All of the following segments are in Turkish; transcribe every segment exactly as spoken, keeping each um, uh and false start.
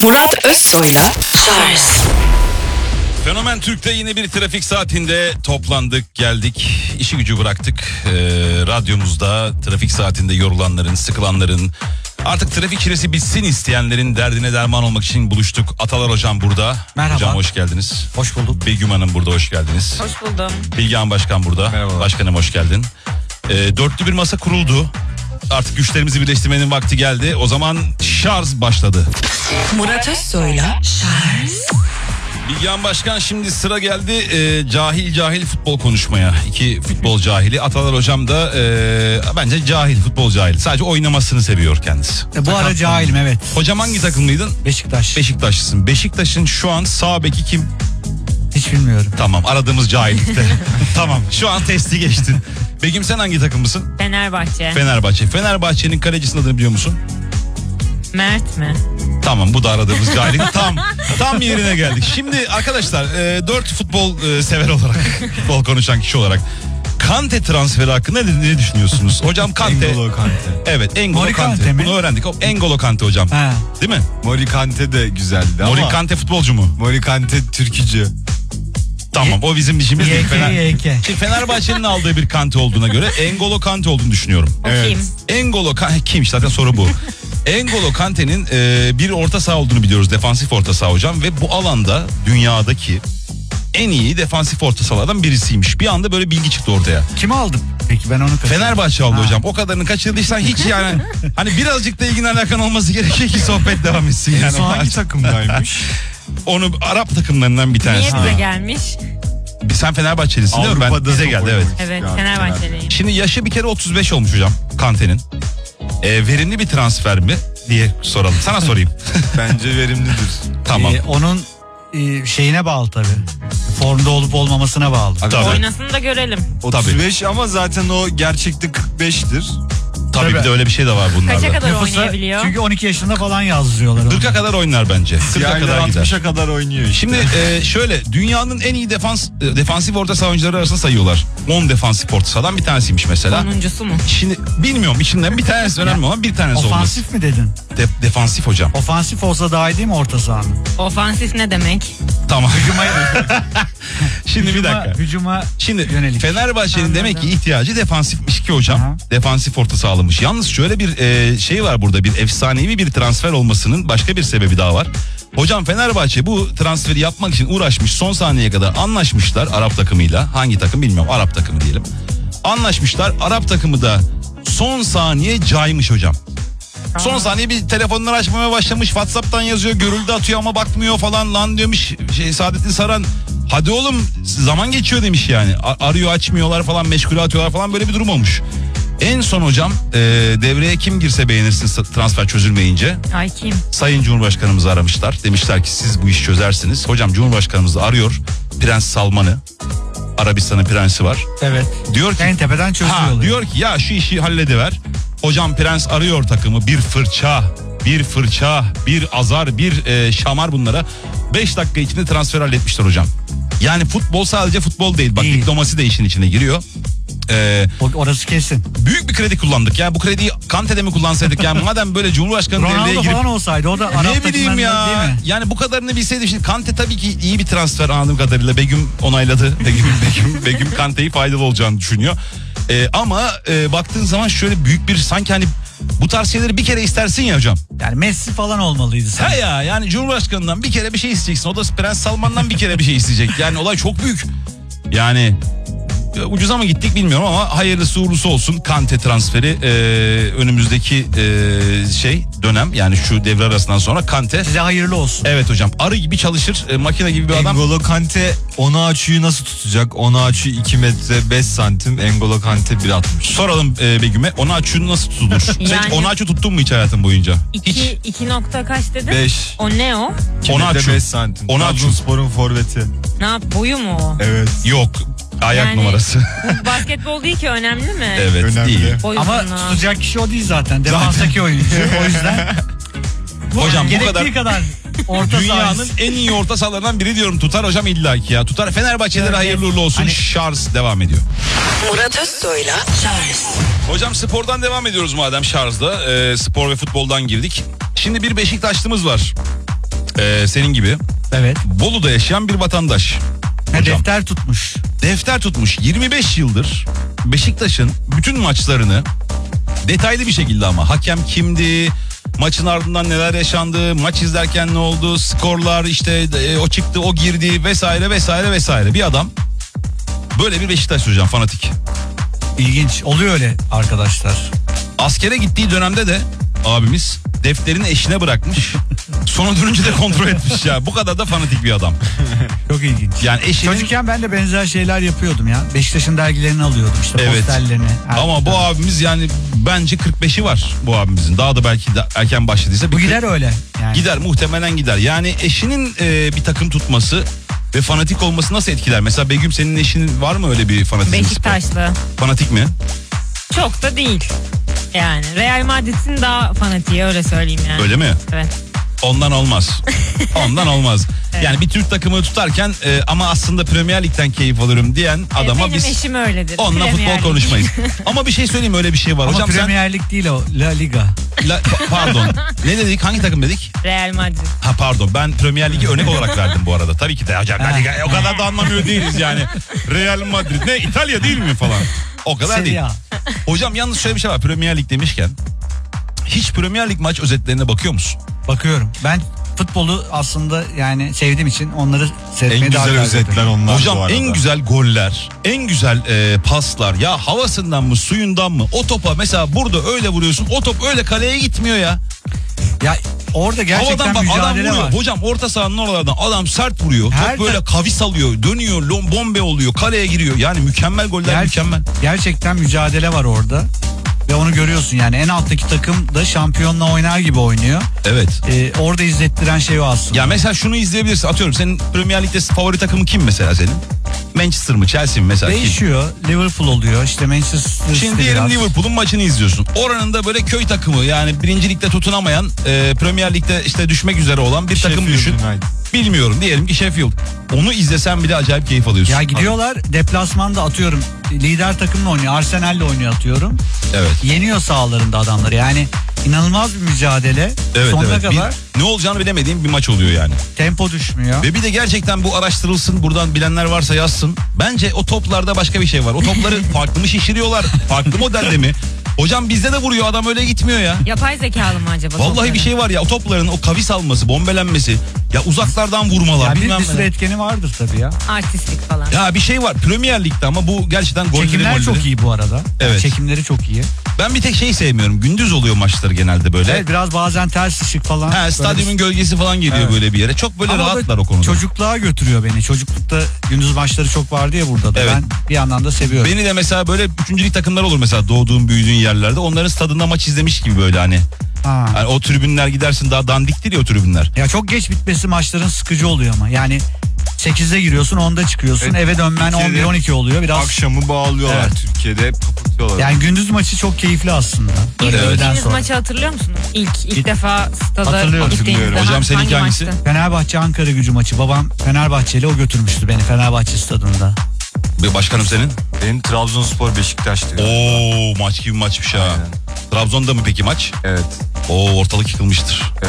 Murat Özsoy'la Charles. Fenomen Türk'te yine bir trafik saatinde toplandık, geldik, işi gücü bıraktık. Ee, radyomuzda trafik saatinde yorulanların, sıkılanların, artık trafik çilesi bitsin isteyenlerin derdine derman olmak için buluştuk. Atalar Hocam burada. Merhaba. Hocam hoş geldiniz. Hoş bulduk. Begüm Hanım burada, hoş geldiniz. Hoş buldum. Bilgehan Başkan burada. Merhaba. Başkanım hoş geldin. Ee, dörtlü bir masa kuruldu. Artık güçlerimizi birleştirmenin vakti geldi. O zaman şarj başladı. Murat Özsoy'la Charles. Bilgehan Başkan, şimdi sıra geldi e, cahil cahil futbol konuşmaya. İki futbol cahili. Atalar Hocam da e, bence cahil, futbol cahili. Sadece oynamasını seviyor kendisi. E, bu ara cahilim, evet. Hocam hangi takımlıydın? Beşiktaş. Beşiktaşlısın. Beşiktaş'ın şu an sağ beki kim? Hiç bilmiyorum. Tamam, aradığımız cahillikte. Tamam, şu an testi geçtin. Begüm, sen hangi takımlısın? Fenerbahçe. Fenerbahçe. Fenerbahçe'nin kalecisinin adını biliyor musun? Mert mi? Tamam, bu da aradığımız cahillik. tam tam yerine geldik. Şimdi arkadaşlar, e, dört futbol e, sever olarak, futbol konuşan kişi olarak Kante transferi hakkında ne, ne düşünüyorsunuz? Hocam Kante. N'Golo Kante. Evet, N'Golo Mori Kante. Kante mi? Bunu öğrendik. O, N'Golo Kante hocam. Ha. Değil mi? Mori Kante de güzeldi Mori ama Kante futbolcu mu? Mori Kante türkücü. Tamam, o bizim işimiz değil. Y K, Fener... Y K. Şimdi Fenerbahçe'nin aldığı bir Kante olduğuna göre N'Golo Kante olduğunu düşünüyorum. O Evet. kim? N'Golo Kante kim? Zaten soru bu. N'Golo Kante'nin e, bir orta saha olduğunu biliyoruz. Defansif orta saha hocam. Ve bu alanda dünyadaki en iyi defansif orta sahalardan birisiymiş. Bir anda böyle bilgi çıktı ortaya. Kimi aldım? Peki ben onu kaçırdım. Fenerbahçe aldı Ha. hocam. O kadarını kaçırdıysan hiç yani hani birazcık da ilgin alakan olması gerekiyor ki sohbet devam etsin En yani. son hangi takımdaymış? Onu Arap takımlarından bir tanesi. Niye bize Ha. gelmiş? Sen Fenerbahçelisin değil mi? Ben Avrupa'da bize top geldi, evet. oynamış Evet, yani Fenerbahçeliyim. Şimdi yaşı bir kere otuz beş olmuş hocam Kante'nin. Ee, verimli bir transfer mi diye soralım. Sana sorayım. Bence verimlidir. Tamam. Ee, onun e, şeyine bağlı tabii. Formda olup olmamasına bağlı. Abi, Tabii. Oynasın da görelim. otuz beş ama zaten o gerçekte kırk beştir. Tabii, Tabii. bir de öyle bir şey de var bunlarda. Kaça kadar Nüfusa- oynayabiliyor? Çünkü on iki yaşında falan yazdırıyorlar onu. kırka kadar oynar bence. kırka Diğerleri kadar gider. altmışa kadar oynuyor işte. Şimdi e, şöyle, dünyanın en iyi defans e, defansif orta saha oyuncuları arasında sayıyorlar. on defansif orta sahadan bir tanesiymiş mesela. Sonuncusu mu? Şimdi bilmiyorum, içinden bir tanesi önemli ama bir tanesi olmaz. Ofansif mi dedin? De, defansif hocam. Ofansif olsa daha iyi değil mi orta sahanın? Ofansif ne demek? Tamam. Hücuma, Şimdi bir hücuma, dakika. hücuma Şimdi yönelik. Fenerbahçe'nin Anladım. demek ki ihtiyacı defansifmiş ki hocam. Aha. Defansif orta sağlamış. Yalnız şöyle bir e, şey var burada, bir efsanevi bir transfer olmasının başka bir sebebi daha var. Hocam Fenerbahçe bu transferi yapmak için uğraşmış, son saniyeye kadar anlaşmışlar Arap takımıyla. Hangi takım bilmiyorum, Arap takımı diyelim. Anlaşmışlar, Arap takımı da son saniye caymış hocam. Son saniye bir telefonları açmaya başlamış, WhatsApp'tan yazıyor, görüldü atıyor ama bakmıyor falan, lan diyormuş şey Saadettin Saran. Hadi oğlum zaman geçiyor demiş yani. A- arıyor açmıyorlar falan, meşgule atıyorlar falan, böyle bir durum olmuş. En son hocam e, devreye kim girse beğenirsin transfer çözülmeyince. Ay kim? Sayın Cumhurbaşkanımızı aramışlar. Demişler ki siz bu işi çözersiniz. Hocam Cumhurbaşkanımız da arıyor Prens Salman'ı. Arabistan'ın prensi var. Evet. Diyor ki En tepeden çözüyor. Ha, diyor ki ya şu işi hallediver. Hocam prens arıyor takımı, bir fırça, bir fırça, bir azar, bir e, şamar bunlara. beş dakika içinde transfer halletmişler hocam. Yani futbol sadece futbol değil. Bak Değil. diplomasi de işin içine giriyor. Ee, Orası kesin. büyük bir kredi kullandık. Yani bu krediyi Kante'de mi kullansaydık? Yani madem böyle Cumhurbaşkanı devreye Ronaldo girip... falan olsaydı o da Arap Ne bileyim takımlarından ya. değil mi? Yani bu kadarını bilseydim. Şimdi Kante tabii ki iyi bir transfer anladığım kadarıyla. Begüm onayladı. Begüm Begüm Begüm Kante'yi faydalı olacağını düşünüyor. Ee, ama e, baktığın zaman şöyle büyük bir, sanki hani bu tarz şeyleri bir kere istersin ya hocam. Yani Messi falan olmalıydı sen. Ha ya, yani Cumhurbaşkanından bir kere bir şey isteyeceksin. O da Prens Salman'dan bir kere bir şey isteyecek. Yani olay çok büyük. Yani e, ucuza mı gittik bilmiyorum ama hayırlısı uğurlusu olsun. Kante transferi e, önümüzdeki e, şey dönem, yani şu devre arasından sonra Kante. Size hayırlı olsun. Evet hocam, arı gibi çalışır, e, makine gibi bir adam. N'Golo Kante Onaçu'yu nasıl tutacak? Onaçu iki metre beş santim, N'Golo Kante bir altmış. Soralım e, Begüm'e, Onaçu'nu nasıl tutulur? Sen hiç Yani- Onaçu tuttun mu hiç hayatın boyunca? Hiç. İki, iki nokta kaç dedin? beş. O ne o? iki Onaçu. metre beş santim. Onaçu. Trabzonspor'un forveti. Ne yap? Boyu mu o? Evet. Yok, ayak Yani- numarası. Bu basketbol değil ki, önemli mi? Evet, Önemli. değil. Boyu Ama uzunluğu. tutacak kişi o değil zaten. Defanstaki oyuncu. O yüzden Hocam bu gerektiği kadar kadar orta dünyanın sahası. en iyi orta sahalarından biri diyorum. Tutar hocam illaki ya. Tutar. Fenerbahçelere Evet. hayırlı uğurlu olsun. Hani- Şarj devam ediyor. Murat Özsoy'la Charles. Hocam spordan devam ediyoruz madem şarjda. Ee, spor ve futboldan girdik. Şimdi bir Beşiktaşlımız var. Ee, senin gibi Evet. Bolu'da yaşayan bir vatandaş. Ha, Hocam. defter tutmuş. Defter tutmuş. yirmi beş yıldır Beşiktaş'ın bütün maçlarını detaylı bir şekilde, ama hakem kimdi, maçın ardından neler yaşandı, maç izlerken ne oldu, skorlar, işte e, o çıktı, o girdi vesaire vesaire vesaire. Bir adam böyle bir Beşiktaş hocam, fanatik. İlginç. Oluyor öyle arkadaşlar. Askere gittiği dönemde de abimiz defterini eşine bırakmış. Sonra dönünce de kontrol etmiş ya. Bu kadar da fanatik bir adam. Çok ilginç. Yani eşinin... Çocukken ben de benzer şeyler yapıyordum ya. Beşiktaş'ın dergilerini alıyordum işte, Evet. posterlerini. Ama bu abimiz yani bence kırk beşi var bu abimizin. Daha da belki de erken başladıysa. Bu bir gider öyle. Yani. Gider, muhtemelen gider. Yani eşinin e, bir takım tutması ve fanatik olması nasıl etkiler? Mesela Begüm, senin eşinin var mı öyle bir fanatizm? Beşiktaşlı. Fanatik mi? Çok da değil. Yani Real Madrid'in daha fanatiği, öyle söyleyeyim yani. Öyle mi? Evet. Ondan olmaz. Ondan olmaz. Evet. Yani bir Türk takımı tutarken e, ama aslında Premier Lig'den keyif alırım diyen adama Benim biz eşim öyledir. onunla Premier futbol Lig. konuşmayız. Ama bir şey söyleyeyim, öyle bir şey var. Ama Hocam Premier Lig değil o. La Liga. sen... La, pa- pardon. Ne dedik? Hangi takım dedik? Real Madrid. Ha pardon, ben Premier Lig'i örnek olarak verdim bu arada. Tabii ki de hocam La Liga, o kadar da anlamıyor değiliz yani. Real Madrid ne, İtalya değil mi falan. O kadar Serie değil. A. Hocam yalnız şöyle bir şey var, Premier Lig demişken. Hiç Premier Lig maç özetlerine bakıyor musun? Bakıyorum. Ben futbolu aslında yani sevdiğim için onları En seyretmeye daha güzel gayret özetler ediyorum. onlar Hocam bu arada. en güzel goller, en güzel e, paslar, ya havasından mı suyundan mı, o topa mesela burada öyle vuruyorsun, o top öyle kaleye gitmiyor ya. Ya orada gerçekten Havadan bak, adam mücadele vuruyor. var. Her orta sahanın oralardan adam sert vuruyor. Her Top böyle ta- kavis alıyor, dönüyor, lom bombe oluyor, kaleye giriyor. Yani mükemmel goller, Ger- mükemmel. Gerçekten mücadele var orada. Ve onu görüyorsun yani, en alttaki takım da şampiyonla oynar gibi oynuyor. Evet. Ee, orada izlettiren şey o aslında. Ya mesela şunu izleyebilirsin. Atıyorum, senin Premier Lig'de favori takımın kim mesela senin? Manchester mı, Chelsea mi mesela? Kim? Değişiyor. Liverpool oluyor. İşte Manchester City Şimdi diyelim biraz. Liverpool'un maçını izliyorsun. Oranın da böyle köy takımı, yani birinci ligde tutunamayan, e, Premier Lig'de işte düşmek üzere olan bir takım Sheffield düşün. United. Bilmiyorum, diyelim ki Sheffield. Onu izlesen bile acayip keyif alıyorsun. Ya gidiyorlar deplasmanda, atıyorum lider takımla oynuyor, Arsenal'le oynuyor atıyorum. Evet. Yeniyor sahalarında adamları. Yani inanılmaz bir mücadele. Evet, Sonuna evet. kadar Bir, ne olacağını bilemediğim bir maç oluyor yani. tempo düşmüyor. Ve bir de gerçekten bu araştırılsın, buradan bilenler varsa yazsın. Bence o toplarda başka bir şey var. O topları farklı mı şişiriyorlar? Farklı modelde mi? Hocam bizde de vuruyor adam, öyle gitmiyor ya. Yapay zekalı mı acaba? Vallahi topları? bir şey var ya, o topların o kavis alması, bombelenmesi, ya uzaklardan vurmalar, Ya bir, bilmem bir sürü ne. etkeni vardır tabii ya. Artistlik falan. Ya bir şey var Premier Lig'de, ama bu gerçekten golleri Çekimler molleri. çok iyi bu arada. Evet. Çekimleri çok iyi. Ben bir tek şeyi sevmiyorum. Gündüz oluyor maçları genelde böyle. Evet, biraz bazen ters ışık falan. Ha, Böyle stadyumun bir- gölgesi falan geliyor Evet. böyle bir yere. Çok böyle Ama o da rahatlar o konuda. Çocukluğa götürüyor beni. Çocuklukta gündüz maçları çok vardı ya burada da. Evet. Ben bir yandan da seviyorum. Beni de mesela böyle üçüncü lig takımlar olur mesela, doğduğum büyüdüğün yerlerde. Onların stadında maç izlemiş gibi böyle hani. Ha. Yani o tribünler, gidersin daha dandiktir ya o tribünler. Ya çok geç bitmesi maçların sıkıcı oluyor ama. Yani sekizde giriyorsun, onda çıkıyorsun. Evet, Eve dönmen Türkiye'de on bir on iki oluyor. Biraz Akşamı bağlıyorlar, Evet. Türkiye'de hep kapatıyorlar. yani gündüz maçı çok keyifli aslında. Böyle Evet. öğleden Gittiğiniz sonra. maçı hatırlıyor musunuz? İlk ilk Git- defa stada Hatırlıyorum. gittiğinizde. Hatırlıyorum. Hocam Ha, seninki hangi hangisi? maçtı? Fenerbahçe Ankara Gücü maçı. Babam Fenerbahçeli, o götürmüştü beni Fenerbahçe stadında. Bir başkanım senin? Benim Trabzonspor Beşiktaş'tı. Oo, maç gibi maçmış ha. Aynen. Trabzon'da mı peki maç? Evet. Oo, ortalık yıkılmıştır. Ee,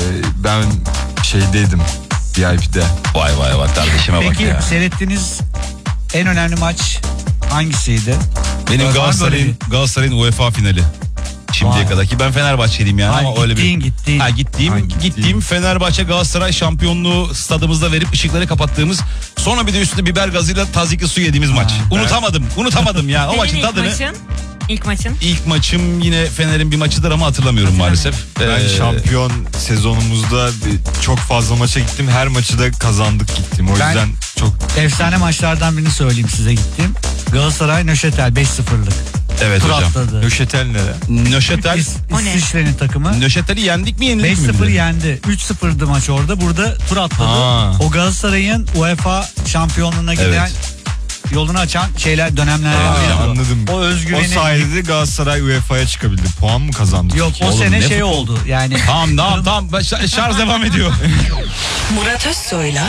ben şeydeydim, V I P'de. Vay vay vay, kardeşime bak Peki ya. seyrettiğiniz en önemli maç hangisiydi? Benim Var mı Galatasaray'ın böyle Galatasaray'ın UEFA finali. Şimdiye Vay. kadar ki ben Fenerbahçeliyim yani, Hayır, ama öyle bir. gittiğin, gittiğin. Ha, gittiğim Ha, gittiğim, gittiğin. Fenerbahçe Galatasaray şampiyonluğu stadımızda verip ışıkları kapattığımız, sonra bir de üstüne biber gazıyla tazikli su yediğimiz maç. Unutamadım. Unutamadım ya. O Senin maçın ilk tadını. maçın? İlk maçın? İlk maçım yine Fener'in bir maçıdır ama hatırlamıyorum maalesef. Ben Ee, şampiyon sezonumuzda bir- çok fazla maça gittim. Her maçı da kazandık gittim. O Ben- yüzden çok Efsane maçlardan birini söyleyeyim size, gittim. Galatasaray Nöşetel beş sıfırlık. Evet Tur hocam. atladı. Nöşetel nere? Nöşetel. İs- O ne? İsviçre'nin takımı. Nöşetel'i yendik mi yenildik beş mi? sıfır bir de? yendi. üç sıfırdı maç orada. Burada tur atladı. Ha. O Galatasaray'ın UEFA şampiyonluğuna giden Evet. yolunu açan şeyler, dönemlerden Aa, biri. anladım. O özgüveni. O sayede de Galatasaray U E F A'ya çıkabildi. Puan mı kazandı? Yok, o Oğlum, sene ne şey futbol? oldu. Yani Tamam tamam tamam. Ben- şar- Şarj devam ediyor. Murat Özsoy'la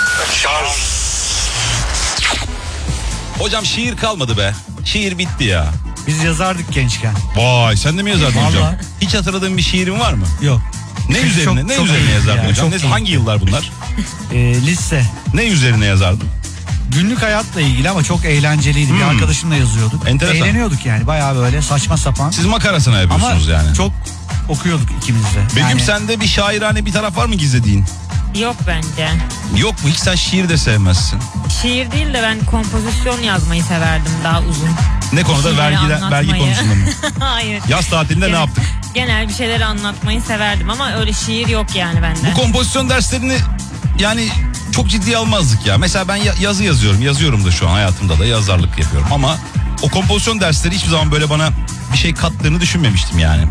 Hocam şiir kalmadı be. Şiir bitti ya. biz yazardık gençken. Vay, sen de mi yazardın hocam? Vallahi. Hiç hatırladığın bir şiirin var mı? Yok. Ne Çünkü üzerine çok- ne çok üzerine keyifli yazardın yani, hocam? çok Ne- keyifli. hangi yıllar bunlar? Ee, lise. Ne üzerine yazardın? Günlük hayatla ilgili ama çok eğlenceliydi. Bir Hmm. arkadaşımla yazıyorduk. Enteresan. Eğleniyorduk yani, bayağı böyle saçma sapan. Siz makarasına Ama yapıyorsunuz yani. çok okuyorduk ikimiz de. Begüm, Yani sende bir şairane bir taraf var mı gizlediğin? Yok bence. Yok mu? Hiç sen şiir de sevmezsin. Şiir değil de ben kompozisyon yazmayı severdim daha uzun. Ne konuda? Şiirleri Vergiler, vergi anlatmayı. konusunda mı? Hayır. Yaz tatilinde ne Genel- yaptık? Genel bir şeyler anlatmayı severdim ama öyle şiir yok yani bende. Bu kompozisyon derslerini yani çok ciddiye almazdık ya. Mesela ben ya- yazı yazıyorum. Yazıyorum da şu an hayatımda da yazarlık yapıyorum. Ama o kompozisyon dersleri hiçbir zaman böyle bana bir şey kattığını düşünmemiştim yani.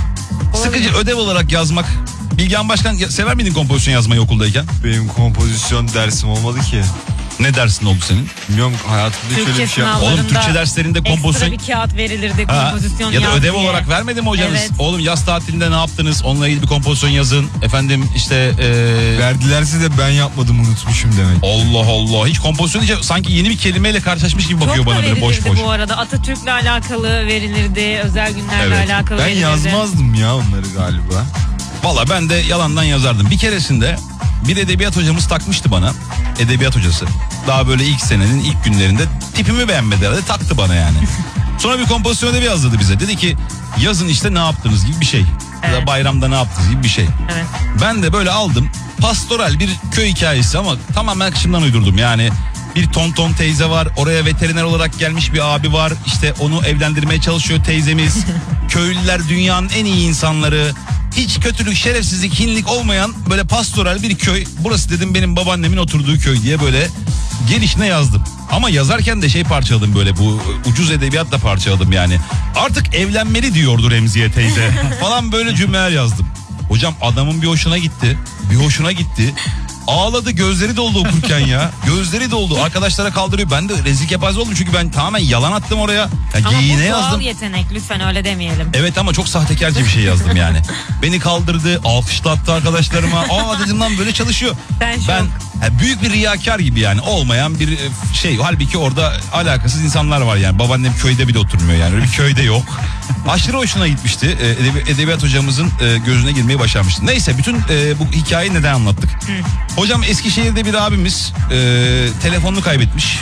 Sıkıcı ödev olarak yazmak. Bilgehan Başkan, ya- sever miydin kompozisyon yazmayı okuldayken? Benim kompozisyon dersim olmadı ki. Ne dersin oldu senin? Bilmiyorum, hayatımda hiç öyle Türkçe bir şey yapmadım. Oğlum sınavlarında Türkçe derslerinde ekstra kompozisyon... bir kağıt verilirdi Ha, kompozisyon ya da yaz ödev diye. olarak vermedi mi hocanız? Evet. Oğlum yaz tatilinde ne yaptınız? Onunla ilgili bir kompozisyon yazın. Efendim işte... ee, Verdilerse de ben yapmadım, unutmuşum demek. Allah Allah. Hiç kompozisyon deyince sanki yeni bir kelimeyle karşılaşmış gibi bakıyor Çok da bana böyle boş verilirdi boş. bu arada. Atatürk'le alakalı verilirdi. Özel günlerle Evet. alakalı Ben verilirdi. yazmazdım ya onları galiba. Valla ben de yalandan yazardım. Bir keresinde bir edebiyat hocamız takmıştı bana. Edebiyat hocası. Daha böyle ilk senenin ilk günlerinde tipimi beğenmedi herhalde, taktı bana yani. Sonra bir kompozisyon ödevi yazdı bize. Dedi ki yazın işte ne yaptınız gibi bir şey. Ya da Evet. bayramda ne yaptınız gibi bir şey. Evet. Ben de böyle aldım. Pastoral bir köy hikayesi ama tamamen akışımdan uydurdum. Yani bir tonton teyze var. Oraya veteriner olarak gelmiş bir abi var. İşte onu evlendirmeye çalışıyor teyzemiz. Köylüler dünyanın en iyi insanları. Hiç kötülük, şerefsizlik, hinlik olmayan böyle pastoral bir köy. Burası dedim benim babaannemin oturduğu köy diye böyle gelişine yazdım. Ama yazarken de şey parçaladım, böyle bu ucuz edebiyatla parçaladım yani. Artık evlenmeli diyordu Remziye teyze falan, böyle cümleler yazdım. Hocam adamın bir hoşuna gitti. Bir hoşuna gitti. Ağladı, gözleri doldu okurken ya. Gözleri doldu. Arkadaşlara kaldırıyor. Ben de rezil kepaze oldum çünkü ben tamamen yalan attım oraya. Ya Ama bu geyiğine doğal yazdım. yetenek, lütfen öyle demeyelim. Evet ama çok sahtekarca bir şey yazdım yani. Beni kaldırdı, alkışlattı arkadaşlarıma. Aa dedim lan böyle çalışıyor. Ben şok. Ben ha, büyük bir riyakar gibi yani, olmayan bir e, şey. Halbuki orada alakasız insanlar var yani. Babaannem köyde bile oturmuyor yani. Öyle bir köyde yok. Aşırı hoşuna gitmişti. E, edebi- edebiyat hocamızın e, gözüne girmeyi başarmıştı. Neyse, bütün e, bu hikayeyi neden anlattık? Hocam Eskişehir'de bir abimiz e, telefonunu kaybetmiş.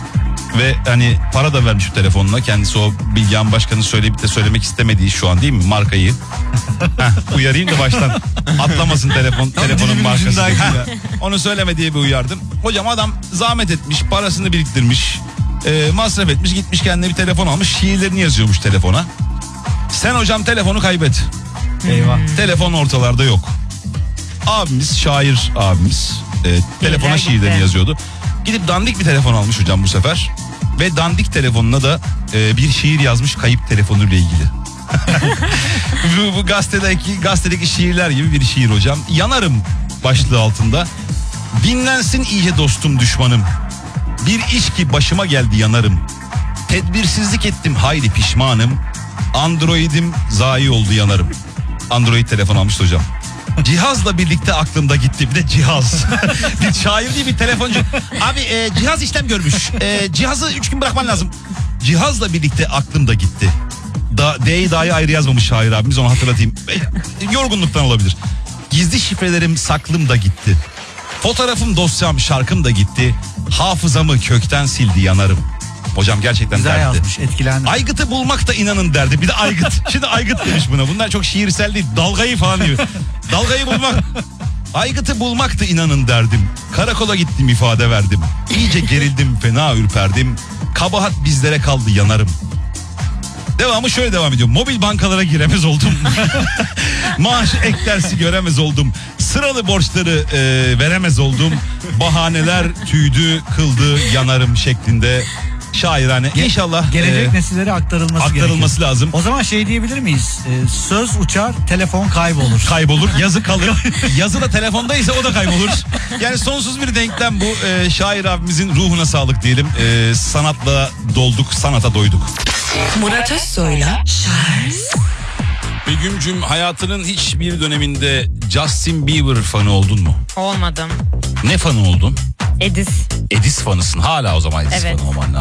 Ve hani para da vermiş bu telefonuna. Kendisi o Bilgehan Başkan'ın söyleyip de söylemek istemediği şu an değil mi markayı? Heh, uyarayım da baştan atlamasın telefon, telefonun dilimin markası. ucundaydı Heh, ya. onu söyleme diye bir uyardım. Hocam adam zahmet etmiş, parasını biriktirmiş, e, masraf etmiş, gitmiş kendine bir telefon almış, şiirlerini yazıyormuş telefona. Sen hocam telefonu kaybet. eyvah. Telefon ortalarda yok. Abimiz, şair abimiz, e, telefona gitti. şiirlerini yazıyordu. Gidip dandik bir telefon almış hocam bu sefer. Ve dandik telefonuna da e, bir şiir yazmış kayıp telefonuyla ilgili. bu, bu gazetedeki gazetedeki şiirler gibi bir şiir hocam. Yanarım başlığı altında. Dinlensin iyice dostum düşmanım. Bir iş ki başıma geldi yanarım. Tedbirsizlik ettim hayli pişmanım. Android'im zayi oldu yanarım. Android telefon almış hocam. Cihazla birlikte aklımda gitti. Bir de cihaz. Bir şair değil, bir telefoncu. Abi e, cihaz işlem görmüş. E, cihazı üç gün bırakman lazım. Cihazla birlikte aklımda gitti. Da, D'yi dahi ayrı yazmamış şair abimiz, onu hatırlatayım. E, yorgunluktan olabilir. Gizli şifrelerim saklım da gitti. Fotoğrafım, dosyam, şarkım da gitti. Hafızamı kökten sildi yanarım. Hocam gerçekten Güzel derdi. yazmış, etkilendim. Aygıt'ı bulmak da inanın derdi. Bir de aygıt. Şimdi aygıt demiş buna. Bunlar çok şiirsel değil. Dalgayı falan diyor. Dalgayı bulmak. Aygıt'ı bulmak da inanın derdim. Karakola gittim, ifade verdim. İyice gerildim, fena ürperdim. Kabahat bizlere kaldı yanarım. Devamı şöyle devam ediyor. Mobil bankalara giremez oldum. Maaş ek dersi göremez oldum. Sıralı borçları e, veremez oldum. Bahaneler tüydü, kıldı, yanarım şeklinde. Şairane. Ge- İnşallah Gelecek e, nesillere aktarılması, aktarılması gerekiyor. lazım. O zaman şey diyebilir miyiz? Ee, söz uçar, telefon kaybolur. Kaybolur, yazı kalır. Yazı da telefondaysa o da kaybolur. Yani sonsuz bir denklem bu. E, şair abimizin ruhuna sağlık diyelim. E, sanatla dolduk, sanata doyduk. Murat Özsoy'la Charles Begüm'cüm, hayatının hiçbir döneminde Justin Bieber fanı oldun mu? Olmadım. Ne fanı oldun? Edis. Edis fanısın. Hala o zaman Edis Evet. fanı olman lazım.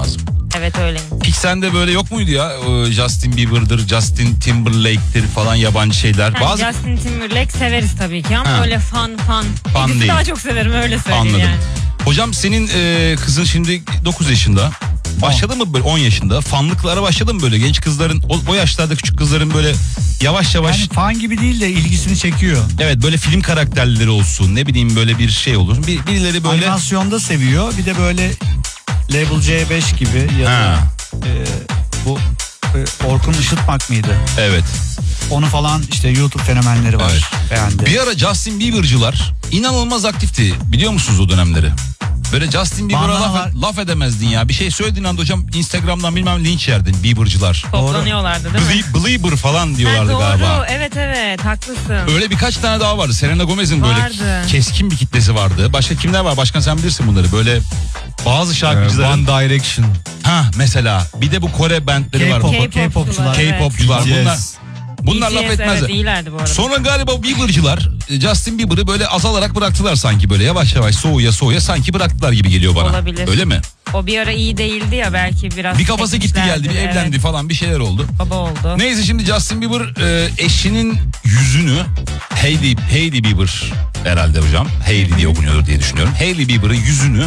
Evet öyle. Hiç sende böyle yok muydu ya? O Justin Bieber'dır, Justin Timberlake'tir falan yabancı şeyler. Yani Bazı Justin Timberlake severiz tabii ki ama Ha. öyle fan fan. Fan Edith'i değil. daha çok severim öyle söyleyeyim Anladım. yani. Hocam senin e, kızın şimdi dokuz yaşında. Başladı mı böyle on yaşında? Fanlıklara başladı mı böyle genç kızların o, o yaşlarda küçük kızların böyle yavaş yavaş Yani fan gibi değil de ilgisini çekiyor. evet böyle film karakterleri olsun ne bileyim böyle bir şey olur. Bir, birileri böyle Animasyonda seviyor. Bir de böyle Level C beş gibi ya da Ha. e, bu e, Orkun Işıtmak mıydı? evet. Onu falan işte YouTube fenomenleri var. Evet. Beğendi. Bir ara Justin Bieber'cılar inanılmaz aktifti. Biliyor musunuz o dönemleri? Böyle Justin Bieber'a Bandanalar. laf, laf edemezdin ya. Bir şey söylediğin anda hocam Instagram'dan bilmem linç yerdin Bieber'cılar. Toplanıyorlardı değil mi? Ble- Belieber falan Ha, diyorlardı doğru. galiba. Evet evet haklısın. Öyle birkaç tane daha vardı. Selena Gomez'in böyle Vardı. keskin bir kitlesi vardı. Başka kimler var? Başkan sen bilirsin bunları. Böyle bazı Ee, şarkıcıların... One Direction. Ha mesela. Bir de bu Kore bandleri var. K-pop. K-popçular. K-popçular. B T S. Bunlar, bunlar laf B T S, etmezler. Evet iyilerdi bu arada. Sonra galiba Bieber'cılar Justin Bieber'ı böyle azalarak bıraktılar sanki böyle yavaş yavaş soğuya soğuya sanki bıraktılar gibi geliyor bana. Olabilir. Öyle mi? O bir ara iyi değildi ya belki biraz. Bir kafası gitti çekmişlerdi. geldi bir evlendi Evet, falan bir şeyler oldu. baba oldu. Neyse şimdi Justin Bieber e, eşinin yüzünü Hailey, Hailey Bieber herhalde hocam. Hailey diye okunuyordur diye düşünüyorum. Hailey Bieber'ın yüzünü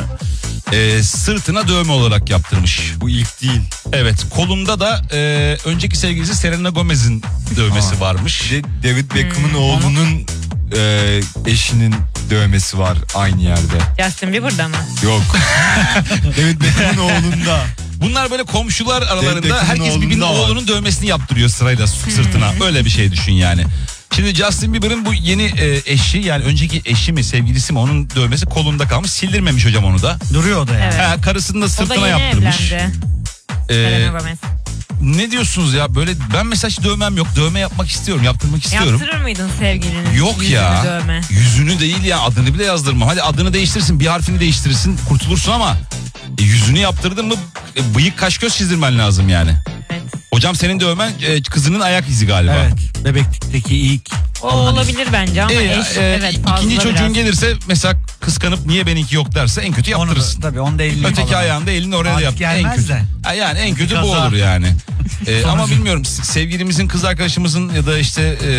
e, sırtına dövme olarak yaptırmış. Bu ilk değil. Evet kolunda da e, önceki sevgilisi Selena Gomez'in dövmesi varmış. Bir de David Beckham'ın oğlunun e, eşinin dövmesi var aynı yerde. Justin Bieber'da mı? Yok. David Beckham'ın oğlunda. Bunlar böyle komşular aralarında Beckham'ın herkes birbirinin oğlunda var. oğlunun dövmesini yaptırıyor sırayla sırtına. Öyle bir şey düşün yani. Şimdi Justin Bieber'ın bu yeni e, eşi yani önceki eşi mi sevgilisi mi onun dövmesi kolunda kalmış. Sildirmemiş hocam onu da. Duruyor o da yani. Evet. Ha, karısını da O da sırtına yeni yaptırmış. evlendi. Ee, Selena Gomez. ne diyorsunuz ya böyle ben mesela hiç dövmem yok. Dövme yapmak istiyorum yaptırmak istiyorum. Yaptırır mıydın sevgilinin Yok yüzünü ya. dövme? Yüzünü değil ya adını bile yazdırma. Hadi adını değiştirsin bir harfini değiştirirsin kurtulursun ama e, yüzünü yaptırdın mı e, bıyık kaş göz çizdirmen lazım yani. Evet. Hocam senin dövmen e, kızının ayak izi galiba. Evet. Bebeklikteki ilk. O olabilir bence ama E, eş e, evet fazla ikinci çocuğun biraz. gelirse mesela kıskanıp niye benimki yok derse en kötü Onu da, yaptırırsın. tabii onu da elini Öteki falan. ayağında elini oraya da Artık yap. En gelmez kötü. de. Ha, yani en kötü bu kaza. olur yani. E, ama Sonucu. bilmiyorum sevgilimizin kız arkadaşımızın ya da işte e,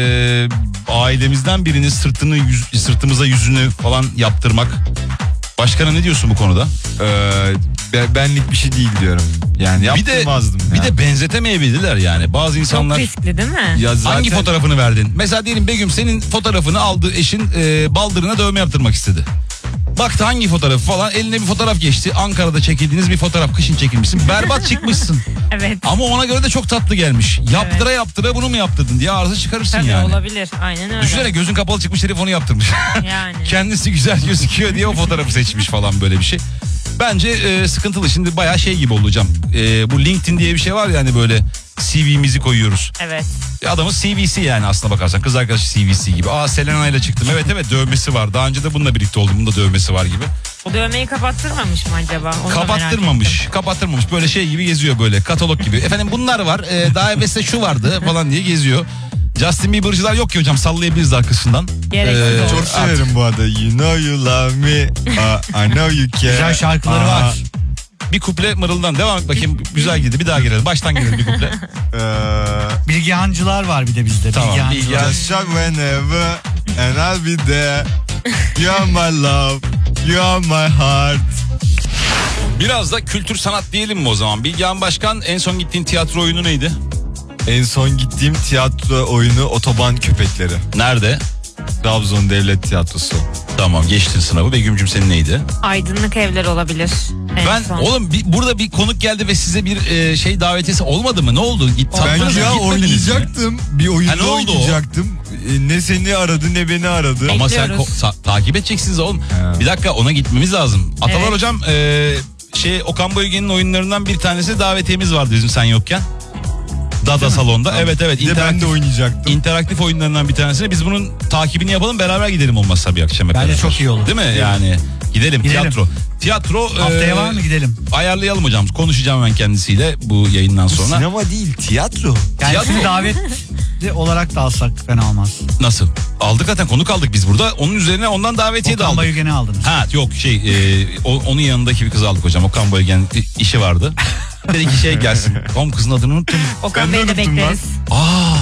ailemizden birinin sırtını yüz, sırtımıza yüzünü falan yaptırmak. Başkana ne diyorsun bu konuda? Ee, be- benlik bir şey değil diyorum. Yani Bir de yaptırmazdım. bir yani. de benzetemeyebilirler yani. Bazı insanlar Çok riskli değil mi? Ya zaten hangi fotoğrafını verdin? Mesela diyelim Begüm senin fotoğrafını aldı eşin e, baldırına dövme yaptırmak istedi. Baktı hangi fotoğrafı falan eline bir fotoğraf geçti. Ankara'da çekildiğiniz bir fotoğraf kışın çekilmişsin. Berbat çıkmışsın. Evet. Ama ona göre de çok tatlı gelmiş. Yaptıra yaptıra bunu mu yaptırdın diye arıza çıkarırsın Tabii yani. olabilir. Aynen öyle. Düşünsene gözün kapalı çıkmış herif onu yaptırmış. Yani. Kendisi güzel gözüküyor diye o fotoğrafı seçmiş falan böyle bir şey. Bence e, sıkıntılı. Şimdi bayağı şey gibi oldu hocam. E, bu LinkedIn diye bir şey var ya hani böyle C V'mizi koyuyoruz. Evet. Adamın C V'si yani aslına bakarsan. Kız arkadaşı C V'si gibi. Aa Selena ile çıktım. Evet evet dövmesi var. Daha önce de bununla birlikte oldum. Bunda dövmesi var gibi. O dövmeyi kapattırmamış mı acaba? Onu da merak Kapattırmamış. ettim. Kapattırmamış. Böyle şey gibi geziyor böyle. Katalog gibi. Efendim bunlar var. E, daha evvelsi şu vardı falan diye geziyor. Justin Bieber'cılar yok ki hocam sallayabiliriz arkasından. Gerek yok. Ee, çok artık- severim bu arada. You know you love me. Uh, I know you care. Güzel şarkıları Aa, var. Bir kuple mırıldan devam et bakayım. Güzel girdi. Bir daha girelim. Baştan girelim bir kuple. Ee, Bilgehancılar var bir de bizde. Tamam, Bilgehancılar. Bilgehan- Just shout whenever and I'll be there. You are my love. You are my heart. Biraz da kültür sanat diyelim mi o zaman? Bilgehan Başkan en son gittiğin tiyatro oyunu neydi? En son gittiğim tiyatro oyunu Otoban Köpekleri. Nerede? Trabzon Devlet Tiyatrosu. Tamam geçtin sınavı. Begüm'cüm senin neydi? Aydınlık evler olabilir. En Ben son. oğlum bir, burada bir konuk geldi ve size bir e, şey davetiyesi olmadı mı? Ne oldu? Git, Ben tattınız mı? ya Gitmediniz mi? oynayacaktım. Bir oyunda Ha, ne oldu o? oynayacaktım. E, Ne seni aradı ne beni aradı. Ama sen Bekliyoruz. ko- sa- takip edeceksiniz oğlum. Ha. Bir dakika ona gitmemiz lazım. Atalar Evet. hocam e, şey Okan Bayülgen'in oyunlarından bir tanesi davetiyemiz vardı bizim sen yokken. Dada salonda. Tamam. Evet evet. Bir de ben de interaktif, oynayacaktım. interaktif oyunlarından bir tanesini. Biz bunun takibini yapalım beraber gidelim olmazsa bir akşam hep Bence beraber. çok iyi olur. Değil mi? Yani gidelim, Gidelim. tiyatro. Tiyatro Haftaya e, var mı gidelim? ayarlayalım hocam. Konuşacağım ben kendisiyle bu yayından sonra. Sinema değil tiyatro. Yani Tiyatro. sizi davet olarak da alsak fena olmaz. Nasıl? Aldık zaten konuk aldık biz burada. Onun üzerine ondan davetiye de Okan aldık. Bayülgen'i aldınız. Ha yok şey e, o- onun yanındaki bir kız aldık hocam. Okan Bayülgen işi vardı. Dedi ki şey gelsin. Tom kızın adını unuttum. Okan Ben de Bey'i de unuttum bekleriz. Aa.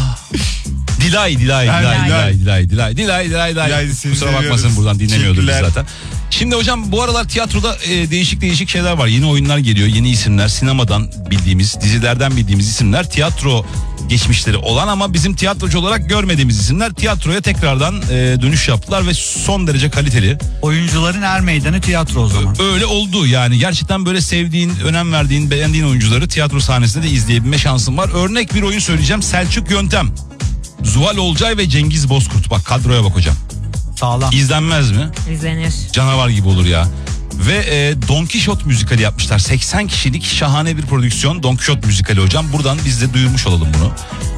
Dilay, Dilay, Ha, Dilay, Dilay. Dilay, Dilay, Dilay, Dilay, Dilay, Dilay. Dilay, seni Kusura seviyoruz. bakmasın buradan dinlemiyordur bizi Teşekkürler. zaten. Şimdi hocam bu aralar tiyatroda e, değişik değişik şeyler var. Yeni oyunlar geliyor, yeni isimler. Sinemadan bildiğimiz, dizilerden bildiğimiz isimler. Tiyatro geçmişleri olan ama bizim tiyatrocu olarak görmediğimiz isimler tiyatroya tekrardan e, dönüş yaptılar ve son derece kaliteli. Oyuncuların er meydanı tiyatro o zaman. Öyle oldu yani gerçekten böyle sevdiğin, önem verdiğin, beğendiğin oyuncuları tiyatro sahnesinde de izleyebilme şansın var. Örnek bir oyun söyleyeceğim. Selçuk Yöntem, Zuhal Olcay ve Cengiz Bozkurt. Bak kadroya bak hocam. Sağlam. İzlenmez mi? İzlenir. Canavar gibi olur ya. Ve e, Don Quixote müzikali yapmışlar. seksen kişilik şahane bir prodüksiyon Don Quixote müzikali hocam. Buradan biz de duyurmuş olalım bunu.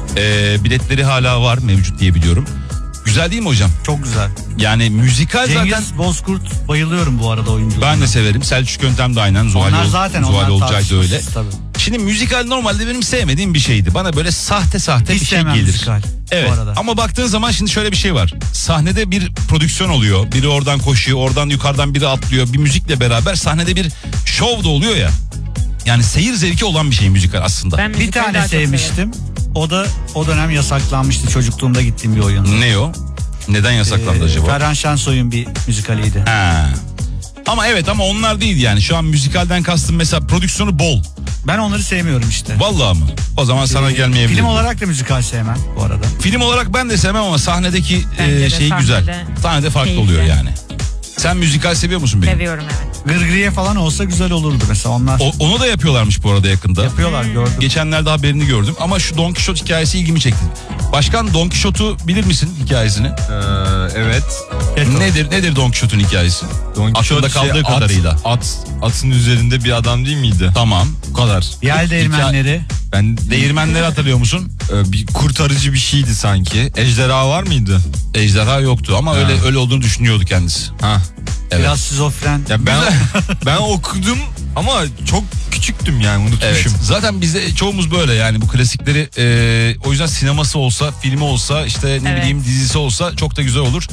E, biletleri hala var, mevcut diye biliyorum. Güzel değil mi hocam? Çok güzel. Yani müzikal Cengiz zaten Bozkurt bayılıyorum bu arada oyuncularına. ben de severim. Selçuk Yöntem de aynen. Zuhal, Onlar Ol- zaten Zuhal onlar Olcay da öyle. tartışmasız tabii. Şimdi müzikal normalde benim sevmediğim bir şeydi. Bana böyle sahte sahte Hiç bir şey sevmem gelir. müzikal, Evet. bu arada. Ama baktığın zaman şimdi şöyle bir şey var. Sahnede bir prodüksiyon oluyor. Biri oradan koşuyor, oradan yukarıdan biri atlıyor. Bir müzikle beraber sahnede bir şov da oluyor ya. Yani seyir zevki olan bir şey müzikal aslında. Ben Bir müzikali tane daha çok severim. sevmiştim. O da o dönem yasaklanmıştı. Çocukluğumda gittiğim bir oyun. Ne o? Neden yasaklandı Ee, acaba? Ferhan Şensoy'un bir müzikaliydi. Ha. Ama evet ama onlar değil yani. Şu an müzikalden kastım mesela prodüksiyonu bol. Ben onları sevmiyorum işte. Vallahi mı? O zaman sana Ee, gelmeyebilir. Film olarak da müzikal sevmem bu arada. Film olarak ben de sevmem ama sahnedeki Bence e, de şey sahnede güzel. Sahnede farklı keyifli. oluyor yani. Sen müzikal seviyor musun benim? Seviyorum evet. Gırgırıye falan olsa güzel olurdu mesela onlar. O, onu da yapıyorlarmış bu arada yakında. Yapıyorlar gördüm. Geçenlerde haberini gördüm ama şu Don Quixote hikayesi ilgimi çekti. Başkan Don Quixote'u bilir misin hikayesini? Ee, evet. Nedir nedir Don Quixote'un hikayesi? Don Quixote Aklında kaldığı şey, at- kadarıyla. At, atın üzerinde bir adam değil miydi? Tamam. Bu kadar. Yel değirmenleri. Ben Değirmenleri hatırlıyor musun? e, bir kurtarıcı bir şeydi sanki. Ejderha var mıydı? Ejderha yoktu ama Ha. öyle öyle olduğunu düşünüyordu kendisi. Ha. Evet. Biraz şizofren. Ya ben ben okudum ama çok küçüktüm yani Evet. unutmuşum. Zaten bizde çoğumuz böyle yani bu klasikleri e, o yüzden sineması olsa, filmi olsa, işte ne Evet. bileyim dizisi olsa çok da güzel olur.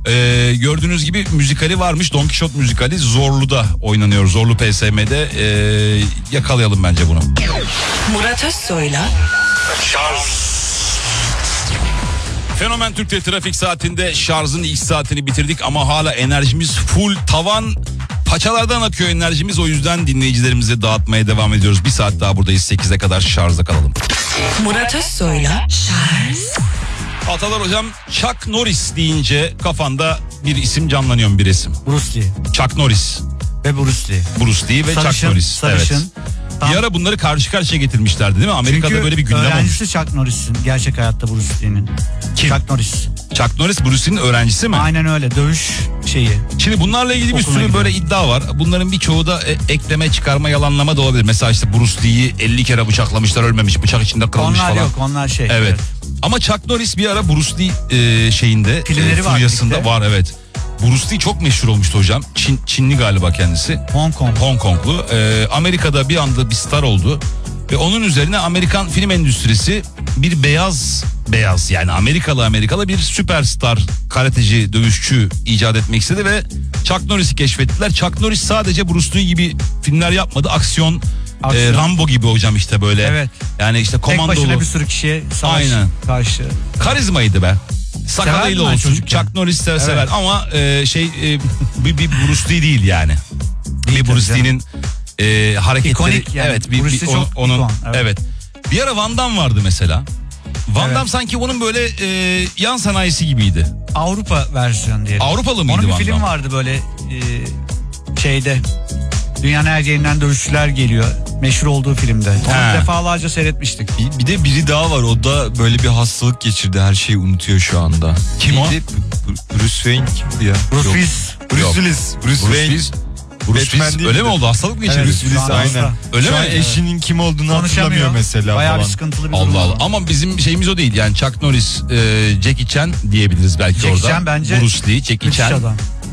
E, gördüğünüz gibi müzikali varmış. Don Quixote müzikali Zorlu'da oynanıyor. Zorlu P S M'de e, yakalayalım bence bunu. Murat Özsoy'la Fenomen Türk'te trafik saatinde şarjın ilk saatini bitirdik ama hala enerjimiz full tavan. Paçalardan akıyor enerjimiz, o yüzden dinleyicilerimize dağıtmaya devam ediyoruz. Bir saat daha buradayız, sekize kadar şarjda kalalım. Murat Özsoy'la Atalar hocam, Chuck Norris deyince kafanda bir isim canlanıyor mu, bir isim? Bruce Lee Chuck Norris, ve Bruce Lee. Bruce Lee ve Chuck Sarışın, Norris. sarışın. Evet. Tam- Bir ara bunları karşı karşıya getirmişlerdi değil mi? Amerika'da Çünkü böyle bir gündem olmuş. öğrencisi Chuck Norris'in. Gerçek hayatta Bruce Lee'nin. Kim? Chuck Norris. Chuck Norris Bruce Lee'nin öğrencisi mi? Aynen öyle. Dövüş şeyi. Şimdi bunlarla ilgili bir Okuluna sürü gidiyor. böyle iddia var. Bunların birçoğu da e, ekleme, çıkarma, yalanlama da olabilir. Mesela işte Bruce Lee'yi elli kere bıçaklamışlar, ölmemiş, bıçak içinde kırılmış Onlar falan. yok. Onlar şey. Evet. Ama Chuck Norris bir ara Bruce Lee e, şeyinde, Filmleri e, var furyasında birlikte. var, evet. Bruce Lee çok meşhur olmuştu hocam. Çin, Çinli galiba kendisi. Hong Kong. Hong Konglu. E, Amerika'da bir anda bir star oldu. Ve onun üzerine Amerikan film endüstrisi bir beyaz beyaz yani Amerikalı Amerikalı bir süperstar karateci, dövüşçü icat etmek istedi ve Chuck Norris'i keşfettiler. Chuck Norris sadece Bruce Lee gibi filmler yapmadı. Aksiyon, Aksiyon. e, Rambo gibi hocam işte böyle. Evet. Yani işte Tek başına komandolu. bir sürü kişiye savaş Aynen. karşı. Karizmaydı be. Severdim Sakalıyla ben olsun. çocukken. Chuck Norris de Evet. sever ama e, şey e, bir, bir Bruce Lee değil yani. Değil bir tabii Bruce canım. Lee'nin e, hareketleri. İkonik yani. Evet, bir, Bruce bir- Lee onun, çok onun ikon, evet. evet. Bir ara Van Damme vardı mesela. Van Evet. Damme sanki onun böyle e, yan sanayisi gibiydi. Avrupa versiyon diyelim. Avrupalı mıydı Onun bir Van film Damme? vardı böyle e, şeyde. Dünyanın her yerinden dövüşçüler geliyor. Meşhur olduğu filmde. Onu He. defalarca seyretmiştik. Bir, bir de biri daha var, o da böyle bir hastalık geçirdi, her şeyi unutuyor şu anda. Kim o? Neydi? B- Bruce Wayne kimdi ya? Bruce Yok. Willis. Bruce Yok. Willis. Bruce, Bruce Wayne. Willis. Bruce Batman Willis değil öyle mi miydi? oldu? Hastalık mı Evet, geçirdi? Bruce Willis şu anda aynen. hasta. Öyle şu mi? an eşinin kim olduğunu Konuşamıyor. hatırlamıyor mesela Bayağı falan. bir sıkıntılı bir durum. Allah Allah. Ama bizim şeyimiz o değil. Yani Chuck Norris, e, Jackie Chan diyebiliriz belki Jackie orada. Chan bence Bruce Lee, Jackie müthiş Chan. adam.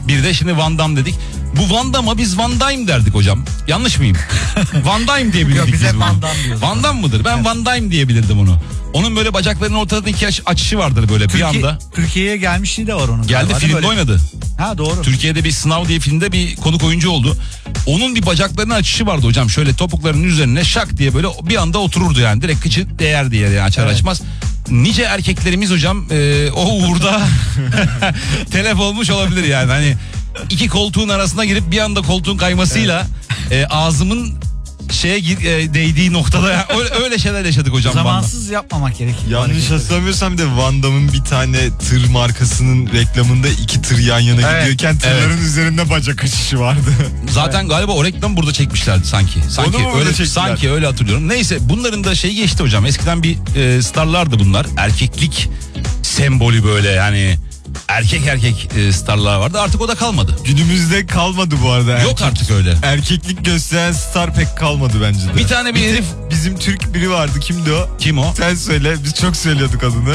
Bir de şimdi Van Damme dedik. Bu Van Damme'a biz Van Damme derdik hocam. Yanlış mıyım? Van Damme diye bilirdik Yok, biz hep biz bunu. Van Damme diyoruz. Van Damme mıdır? Ben evet. Van Damme diye bilirdim onu. Onun böyle bacaklarının ortada iki aç- açışı vardır böyle Türkiye, bir anda. Türkiye'ye gelmişliği de var onun. Geldi galiba, filmde böyle. oynadı. Ha doğru. Türkiye'de bir Sınav diye filmde bir konuk oyuncu oldu. Onun bir bacaklarının açışı vardı hocam. Şöyle topuklarının üzerine şak diye böyle bir anda otururdu yani. Direkt kıçı değer diye yani açar evet. açmaz. Nice erkeklerimiz hocam e, o uğurda telef olmuş olabilir yani. Hani iki koltuğun arasına girip bir anda koltuğun kaymasıyla evet. e, ağzımın şeye e, değdiği noktada yani öyle, öyle şeyler yaşadık hocam. Zamansız Van'da. Yapmamak gerekiyor. Yanlış hatırlamıyorsam bir de Van Damme'ın bir tane tır markasının reklamında iki tır yan yana evet. gidiyorken tırların evet. üzerinde bacak açışı vardı. Zaten evet. galiba o reklam burada çekmişlerdi sanki. Sanki öyle sanki öyle hatırlıyorum. Neyse bunların da şeyi geçti hocam. Eskiden bir e, starlardı bunlar. Erkeklik sembolü böyle yani. Erkek erkek e, starlar vardı. Artık o da kalmadı. Günümüzde kalmadı bu arada. Yok erkek, artık öyle. Erkeklik gösteren star pek kalmadı bence de. Bir tane bir, bir herif. Bizim Türk biri vardı. Kimdi o? Kim o? Sen söyle. Biz çok söylüyorduk adını.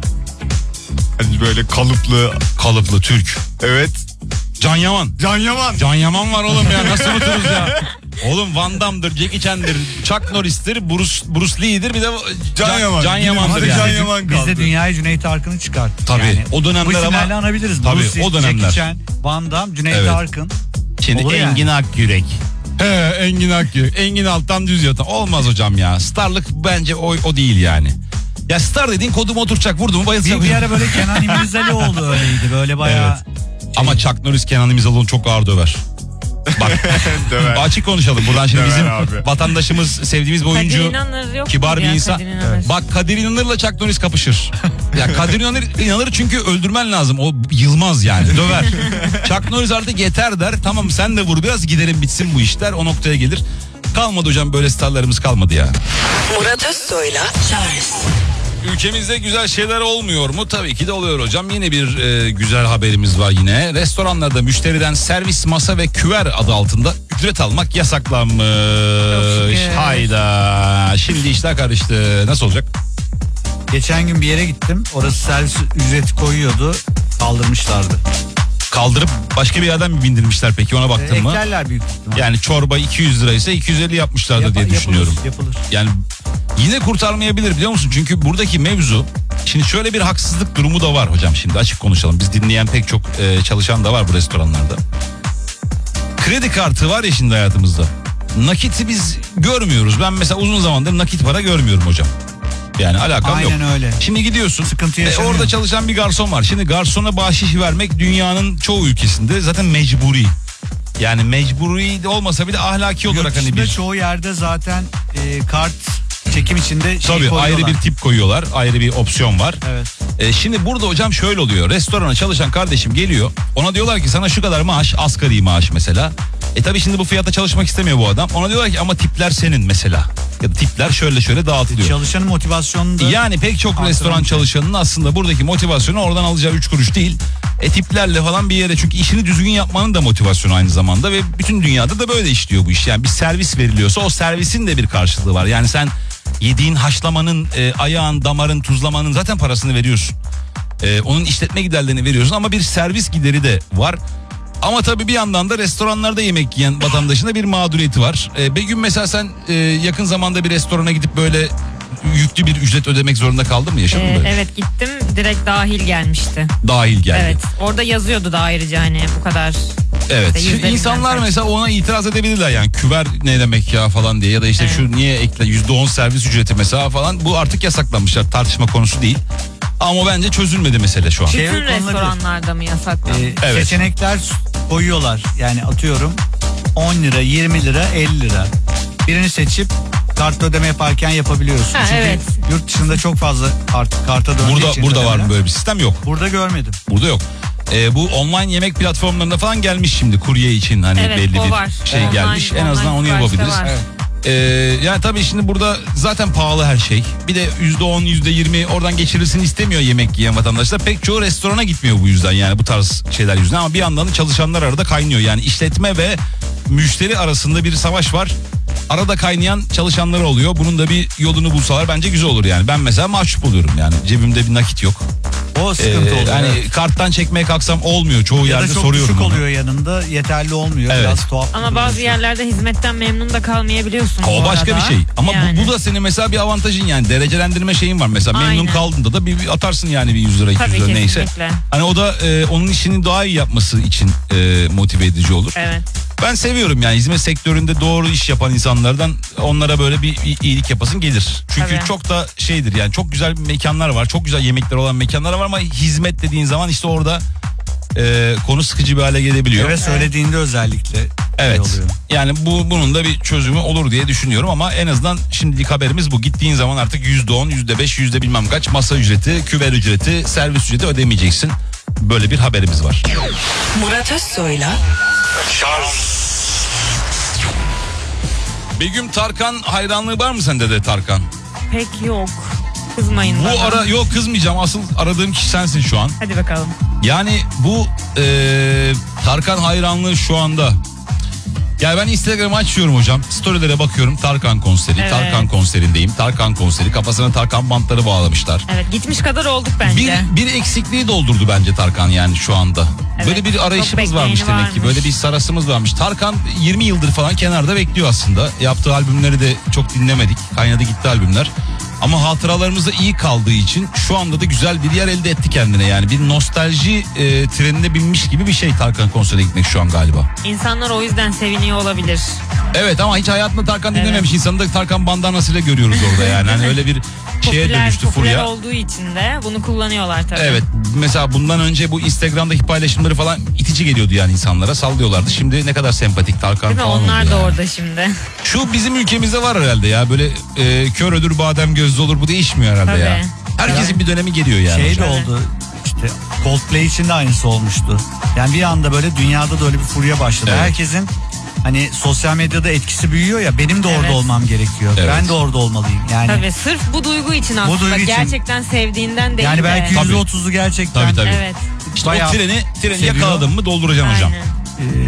Hani böyle kalıplı. Kalıplı Türk. Evet. Can Yaman. Can Yaman. Can Yaman var oğlum ya. Nasıl unuturuz ya? Oğlum Van Damme'dır, Jackie Chan'dir, Chuck Norris'tir, Bruce, Bruce Lee'dir bir de Can, Can Yaman. Can Yaman'dır yani. Can Yaman Biz de dünyaya Cüneyt Arkın'ı çıkarttık. Tabii yani. O dönemler ama. Bu isimlerle anabiliriz. Tabii Bruce, o dönemler. Jackie Chan, Van Damme, Cüneyt evet. Arkın. Şimdi olur Engin yani. Akyürek. He Engin Akyürek. Engin alttan düz yatan. Olmaz hocam ya. Starlık bence o, o değil yani. Ya star dediğin kodum oturacak vurdu mu bayılacak. Bir, bir ara böyle Kenan İmirzalıoğlu öyleydi. Böyle bayağı. Evet. Şey... Ama Chuck Norris Kenan İmirzalıoğlu'nu çok ağır döver. Bak açık konuşalım buradan şimdi bizim abi. Vatandaşımız sevdiğimiz bir oyuncu kibar bir insan. Evet. Bak Kadir İnanır'la Chuck Norris kapışır. Ya Kadir İnanır, İnanır çünkü öldürmen lazım. O yılmaz yani döver. Chuck Norris artık yeter der. Tamam sen de vur biraz giderim bitsin bu işler. O noktaya gelir. Kalmadı hocam böyle starlarımız kalmadı ya. Murat Özsoy'la Charles. Ülkemizde güzel şeyler olmuyor mu? Tabii ki de oluyor hocam. Yine bir e, güzel haberimiz var yine. Restoranlarda müşteriden servis, masa ve küver adı altında ücret almak yasaklanmış. Hayda. Şimdi işler karıştı. Nasıl olacak? Geçen gün bir yere gittim. Orası servis ücreti koyuyordu. Kaldırmışlardı. Kaldırıp başka bir yerden mi bindirmişler peki ona baktın e, mı? Eklerler büyük ihtimalle. Yani çorba iki yüz liraysa iki yüz elli yapmışlardı Yap- diye düşünüyorum. Yapılır, yapılır. Yani yine kurtarmayabilir biliyor musun? Çünkü buradaki mevzu şimdi şöyle bir haksızlık durumu da var hocam şimdi açık konuşalım. Biz dinleyen pek çok e, çalışan da var bu restoranlarda. Kredi kartı var ya şimdi hayatımızda. Nakiti biz görmüyoruz. Ben mesela uzun zamandır nakit para görmüyorum hocam. Yani alakam Aynen yok. Aynen öyle. Şimdi gidiyorsun. Sıkıntı e, orada çalışan bir garson var. Şimdi garsona bahşiş vermek dünyanın çoğu ülkesinde zaten mecburi. Yani mecburi de olmasa bile ahlaki olarak hani bir. çoğu yerde zaten e, kart çekim içinde şey tabii koyuyorlar. Ayrı bir tip koyuyorlar. Ayrı bir opsiyon var. Evet. E, şimdi burada hocam şöyle oluyor. Restorana çalışan kardeşim geliyor. Ona diyorlar ki sana şu kadar maaş, asgari maaş mesela. E tabii şimdi bu fiyata çalışmak istemiyor bu adam. Ona diyorlar ki ama tipler senin mesela. Ya da tipler şöyle şöyle dağıtılıyor. Çalışanın motivasyonunu da... Yani pek çok Antrenman restoran çalışanının aslında buradaki motivasyonu oradan alacağı üç kuruş değil. E tiplerle falan bir yere, çünkü işini düzgün yapmanın da motivasyonu aynı zamanda ve bütün dünyada da böyle işliyor bu iş. Yani bir servis veriliyorsa o servisin de bir karşılığı var. Yani sen yediğin haşlamanın, e, ayağın, damarın, tuzlamanın zaten parasını veriyorsun. E, onun işletme giderlerini veriyorsun ama bir servis gideri de var. Ama tabii bir yandan da restoranlarda yemek yiyen vatandaşın da bir mağduriyeti var. Ee, bir gün mesela sen e, yakın zamanda bir restorana gidip böyle yüklü bir ücret ödemek zorunda kaldın mı? Yaşadın ee, böyle? Evet gittim, direkt dahil gelmişti. Dahil geldi. Evet, orada yazıyordu da ayrıca hani bu kadar. Evet. İşte Şimdi insanlar mesela ona itiraz edebilirler yani küver ne demek ya falan diye ya da işte evet. Şu niye ekle yüzde on servis ücreti mesela falan, bu artık yasaklanmışlar, tartışma konusu değil. Ama bence çözülmedi mesele şu an. Bütün şey, restoranlarda mı yasaklandı? Ee, evet. Seçenekler koyuyorlar. Yani atıyorum on lira, yirmi lira, elli lira. Birini seçip kartla ödeme yaparken yapabiliyorsun. Ha, Çünkü evet. yurt dışında çok fazla kart, karta döndüğü burada, için. Burada var mı böyle bir sistem? Yok. Burada görmedim. Burada yok. Ee, bu online yemek platformlarında falan gelmiş şimdi kurye için hani evet, belli bir var. şey online, gelmiş. online, en azından onu yapabiliriz. Evet. Ee, yani tabii şimdi burada zaten pahalı her şey. Bir de yüzde on, yüzde yirmi oradan geçirilsin istemiyor yemek yiyen vatandaşlar. Pek çoğu restorana gitmiyor bu yüzden, yani bu tarz şeyler yüzünden. Ama bir yandan da çalışanlar arada kaynıyor. Yani işletme ve müşteri arasında bir savaş var. Arada kaynayan çalışanlar oluyor. Bunun da bir yolunu bulsalar bence güzel olur yani. Ben mesela mahcup oluyorum yani. Cebimde bir nakit yok. O sıkıntı Ee, oluyor. hani evet. karttan çekmeye kalksam olmuyor. Çoğu Ya da yerde çok soruyorum düşük onu. oluyor yanında, yeterli olmuyor. Evet. Biraz tuhaf. Ama bazı yerlerde hizmetten memnun da kalmayabiliyorsun. O bu başka arada. bir şey. Ama bu- Yani. bu, da senin mesela bir avantajın yani. Derecelendirme şeyin var. Mesela memnun Aynen. kaldığında da bir, bir atarsın yani bir yüz lira iki yüz Tabii, lira neyse. kesinlikle. Hani o da e, onun işini daha iyi yapması için e, motive edici olur. Evet. Ben seviyorum yani hizmet sektöründe doğru iş yapan insanlardan onlara böyle bir bir iyilik yapasın gelir. Çünkü Tabii. çok da şeydir yani çok güzel mekanlar var. Çok güzel yemekler olan mekanlar var ama hizmet dediğin zaman işte orada e, konu sıkıcı bir hale gelebiliyor. Evet, söylediğinde özellikle Evet. şey oluyor. Yani bu bunun da bir çözümü olur diye düşünüyorum ama en azından şimdilik haberimiz bu. Gittiğin zaman artık yüzde on, yüzde beş, yüzde bilmem kaç masa ücreti, küver ücreti, servis ücreti ödemeyeceksin. Böyle bir haberimiz var. Murat Özsoy'la Begüm, Tarkan hayranlığı var mı sende de Tarkan? Pek yok. Kızmayın Bu bana. ara yok kızmayacağım. Asıl aradığım kişi sensin şu an. Hadi bakalım. Yani bu e, Tarkan hayranlığı şu anda. Ya ben Instagram'ı açıyorum hocam. Storylere bakıyorum. Tarkan konseri. Evet. Tarkan konserindeyim. Tarkan konseri. Kafasına Tarkan bantları bağlamışlar. Evet, gitmiş kadar olduk bence. Bir, bir eksikliği doldurdu bence Tarkan yani şu anda. Evet, Böyle bir arayışımız çok varmış bekleyeni demek ki. varmış. Böyle bir sarasımız varmış. Tarkan yirmi yıldır falan kenarda bekliyor aslında. Yaptığı albümleri de çok dinlemedik. Kaynadı gitti albümler. Ama hatıralarımızda iyi kaldığı için şu anda da güzel bir yer elde etti kendine. Yani bir nostalji e, trenine binmiş gibi bir şey Tarkan konserine gitmek şu an galiba. İnsanlar o yüzden seviniyor olabilir. Evet ama hiç hayatında Tarkan Evet. dinlememiş. İnsanı da Tarkan bandanasıyla görüyoruz orada yani. Hani öyle bir şeye Popüler, dönüştü popüler furya. olduğu için de bunu kullanıyorlar tabii. Evet, mesela bundan önce bu Instagram'daki paylaşımları falan itici geliyordu yani insanlara, sallıyorlardı. Şimdi ne kadar sempatik Tarkan Değil mi? falan Onlar oldu da yani. orada şimdi. Şu bizim ülkemizde var herhalde ya, böyle e, kör ölür badem gözlü olur, bu değişmiyor herhalde Tabii. ya. Herkesin bir dönemi geliyor yani. Şey de hocam. oldu işte, Coldplay için de aynısı olmuştu. Yani bir anda böyle dünyada da öyle bir furya başladı. Evet. Herkesin hani sosyal medyada etkisi büyüyor ya, benim de orada Evet. olmam gerekiyor. Evet. Ben de orada olmalıyım. Yani Tabii sırf bu duygu için aslında. duygu için. Gerçekten sevdiğinden değil yani de. belki Tabii. yüzde otuzu gerçekten Tabii, tabii. Evet. İşte bayağı o treni, treni seviyor. yakaladın mı dolduracaksın hocam. Aynen.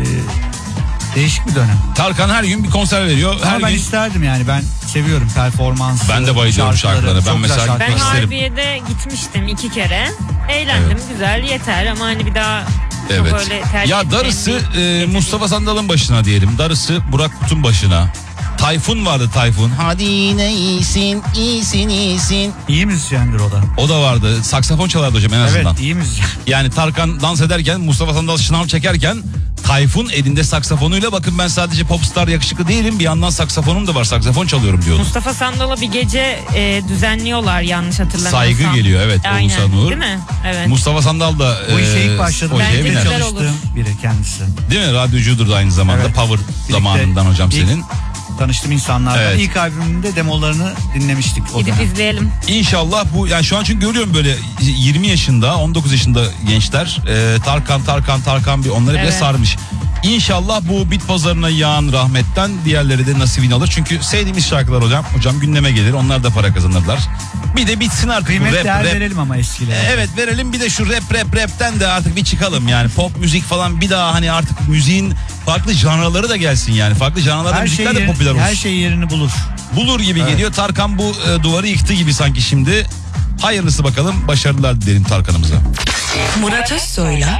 e, değişik bir dönem. Tarkan her gün bir konser veriyor. Her Ama ben gün isterdim yani, ben seviyorum performansı. Ben de bayılıyorum şarkılara. Ben Çok güzel mesela şarkılar. Ben isterim. Harbiye'de gitmiştim iki kere. Eğlendim, güzel, yeter ama hani bir daha çok Evet. öyle tercih Ya edeceğim darısı bir e, gece Mustafa değil. Sandal'ın başına diyelim. Darısı Burak Kut'un başına. Tayfun vardı, Tayfun. Hadi yine iyisin, iyisin, iyisin. İyi müzisyendir o da. O da vardı. Saksafon çalardı hocam en azından. Evet, iyi müzisyen. Yani Tarkan dans ederken, Mustafa Sandal şınav çekerken Tayfun elinde saksafonuyla, bakın ben sadece popstar yakışıklı değilim, bir yandan saksafonum da var, saksafon çalıyorum diyordu. Mustafa Sandal'a bir gece e, düzenliyorlar yanlış hatırlamıyorsam. Saygı geliyor, evet, Aynen. Oğuzhan Uğur. Değil mi? Evet. Mustafa Sandal da Bu işe e, ilk başladı. o şeye Bence biner. güzel çalıştığım olur. biri kendisi. Değil mi? Radyocudur da aynı zamanda. Evet. Power Birlikte zamanından hocam ilk senin. Tanıştığım insanlardan. Evet. İlk albümünde demolarını dinlemiştik o Gidip dönem. izleyelim. İnşallah bu, yani şu an çünkü görüyorum böyle yirmi yaşında, on dokuz yaşında gençler e, Tarkan Tarkan Tarkan bir onları bile Evet. sarmış. İnşallah bu bit pazarına yağan rahmetten diğerleri de nasibini alır. Çünkü sevdiğimiz şarkılar hocam hocam gündeme gelir. Onlar da para kazanırlar. Bir de bitsin artık Kıymet bu rap değer rap. verelim ama eskilere. Evet verelim, bir de şu rap rap rapten de artık bir çıkalım yani. Pop müzik falan, bir daha hani artık müziğin farklı janraları da gelsin yani. Farklı janralarda Her şey, müzikler de yerin- popüler olsun. her şey yerini bulur. Bulur gibi Evet. geliyor. Tarkan bu e, duvarı yıktı gibi sanki şimdi. Hayırlısı bakalım. Başarılar dilerim Tarkan'ımıza. Murat Özsoy'la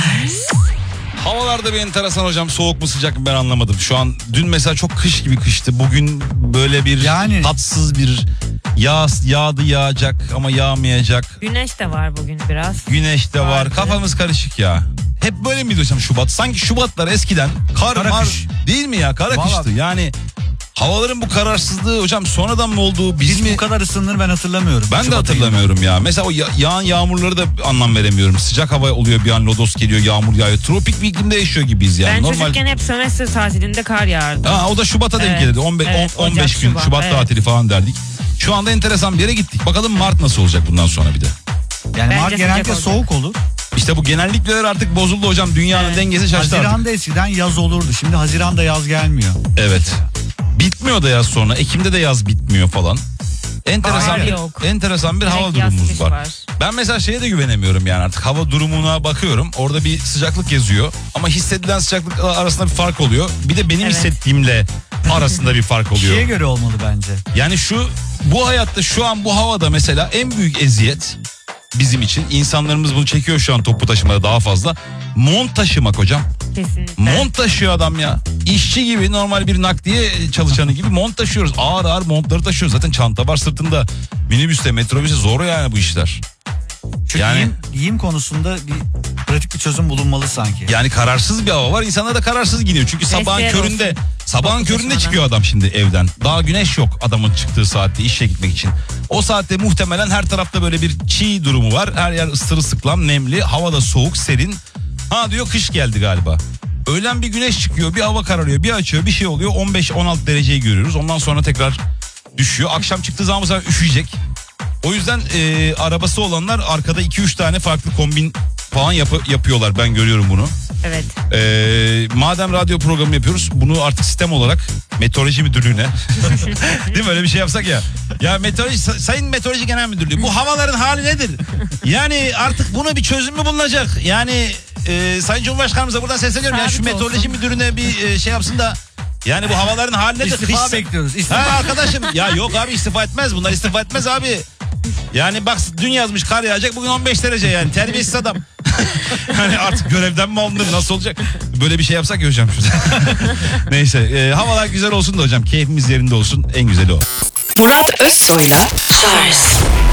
Havalarda bir enteresan hocam. Soğuk mu sıcak mı ben anlamadım. Şu an dün mesela çok kış gibi kıştı. Bugün böyle bir Yani- tatsız bir yağ, yağdı yağacak ama yağmayacak. Güneş de var bugün biraz. Güneş de var. Vardı. Kafamız karışık ya. Hep böyle miydi hocam Şubat? Sanki Şubatlar eskiden kar Kara mar kış. değil mi ya? Kara Vallahi. kıştı. Yani havaların bu kararsızlığı hocam sonradan mı oldu? Biz Hiç mi? bu kadar ısınır ben hatırlamıyorum. Ben de Şubat hatırlamıyorum ya. Mesela o ya- yağan yağmurları da anlam veremiyorum. Sıcak hava oluyor, bir an lodos geliyor, yağmur yağıyor. Tropik bir iklimde yaşıyor gibiyiz yani. Ben Normal. çocukken hep sömestr tatilinde kar yağardı. Ha, o da Şubat'a denk Evet, gelirdi. on beş, evet, on- on beş Ocak, gün Şubat, Şubat evet. tatili falan derdik. Şu anda enteresan bir yere gittik. Bakalım Mart nasıl olacak bundan sonra bir de. Yani Bence Mart sıcak genellikle olacak. soğuk olur. İşte bu genellikler artık bozuldu hocam. Dünyanın Evet. dengesi şaştı artık. Haziran'da eskiden yaz olurdu. Şimdi Haziran'da yaz gelmiyor. Evet. Bitmiyor da yaz sonra. Ekim'de de yaz bitmiyor falan. Enteresan Hayır, bir, yok. enteresan bir hava Direkt yaz, durumumuz kış var. var. Ben mesela şeye de güvenemiyorum yani artık. Hava durumuna bakıyorum. Orada bir sıcaklık yazıyor. Ama hissedilen sıcaklık arasında bir fark oluyor. Bir de benim Evet. hissettiğimle arasında bir fark oluyor. Kişiye göre olmalı bence. Yani şu bu hayatta şu an bu havada mesela en büyük eziyet bizim için. İnsanlarımız bunu çekiyor şu an toplu taşımada daha fazla. Mont taşımak hocam. Kesinlikle. Mont taşıyor adam ya. İşçi gibi, normal bir nakliye çalışanı gibi mont taşıyoruz. Ağır ağır montları taşıyoruz. Zaten çanta var sırtında. Minibüste, metrobüste zor yani bu işler. Şu Yani- giyim, giyim konusunda bir pratik bir çözüm bulunmalı sanki. Yani kararsız bir hava var. İnsanlar da kararsız giyiniyor. Çünkü sabahın Desteğe köründe olsun. sabahın Toplu köründe taşımadan. çıkıyor adam şimdi evden. Daha güneş yok adamın çıktığı saatte işe gitmek için. O saatte muhtemelen her tarafta böyle bir çiğ durumu var. Her yer ıstırısıklam, nemli, hava da soğuk, serin. Ha diyor kış geldi galiba. Öğlen bir güneş çıkıyor, bir hava kararıyor, bir açıyor, bir şey oluyor. on beş on altı dereceyi görüyoruz. Ondan sonra tekrar düşüyor. Akşam çıktığı zaman bu sefer üşüyecek. O yüzden e, arabası olanlar arkada iki üç tane farklı kombin falan yapı- yapıyorlar. Ben görüyorum bunu. Evet. E, madem radyo programı yapıyoruz, bunu artık sistem olarak Meteoroloji Müdürlüğü'ne değil mi, öyle bir şey yapsak ya. Ya meteoroloji, Sayın Meteoroloji Genel Müdürlüğü, bu havaların hali nedir? Yani artık bunu bir çözüm mü bulunacak? Yani e, Sayın Cumhurbaşkanımıza buradan sesleniyorum. Ya şu Sabit Meteoroloji olsun. Müdürlüğüne bir e, şey yapsın da. Yani bu havaların hali nedir? İstifa Kış- bekliyoruz. İstifa. Ha arkadaşım, ya yok abi, istifa etmez, bunlar istifa etmez abi. Yani bak dün yazmış kar yağacak, bugün on beş derece, yani terbiyesiz adam. Hani artık görevden mi alınır, nasıl olacak? Böyle bir şey yapsak ya hocam şurada. Neyse e, havalar güzel olsun da hocam, keyfimiz yerinde olsun, en güzeli o. Murat Özsoy'la Charles